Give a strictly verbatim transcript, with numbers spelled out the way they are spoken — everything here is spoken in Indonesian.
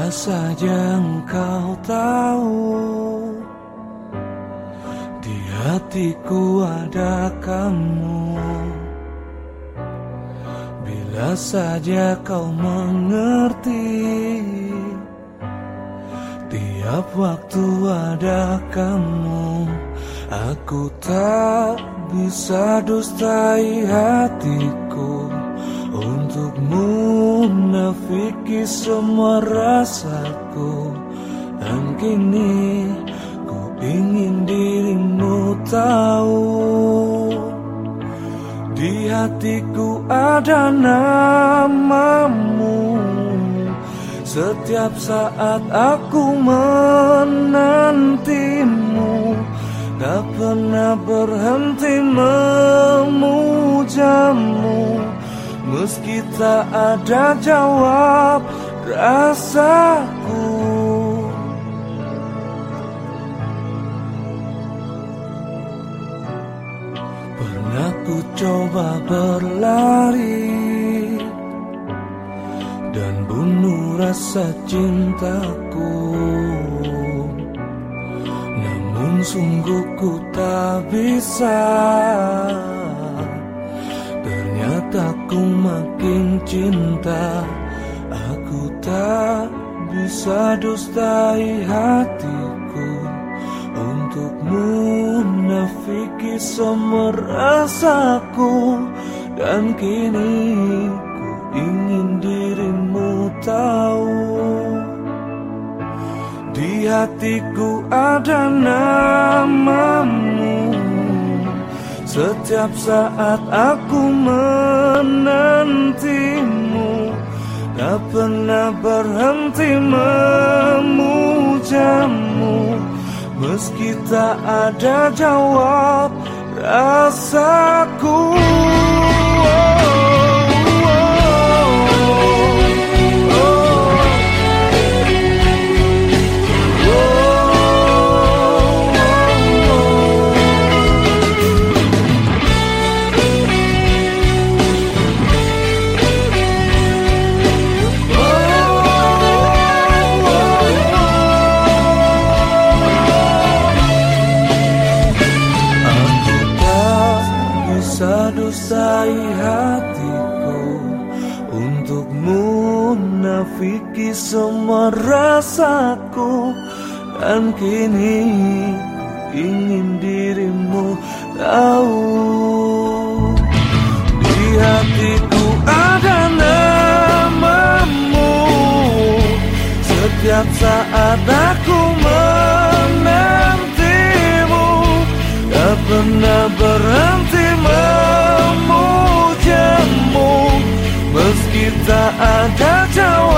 Bila saja engkau tahu di hatiku ada kamu, bila saja kau mengerti tiap waktu ada kamu, aku tak bisa dustai hatiku untuk munafiki semua rasaku. Dan kini ku ingin dirimu tahu, di hatiku ada namamu. Setiap saat aku menantimu, tak pernah berhenti memujamu. Meski tak ada jawab rasaku, pernah ku coba berlari dan bunuh rasa cintaku, namun sungguh ku tak bisa. Ternyata ku makin cinta, aku tak bisa dustai hatiku untuk munafiki semua rasaku. Dan kini ku ingin dirimu tahu, di hatiku ada namamu. Setiap saat aku menantimu, tak pernah berhenti memujamu. Meski tak ada jawab rasaku. Dustai hatiku untuk munafiki semua rasaku. Dan kini ku ingin dirimu tahu, di hatiku ada namamu. Setiap saat aku menantimu, tak pernah berhenti memujamu. Meski tak ada jawab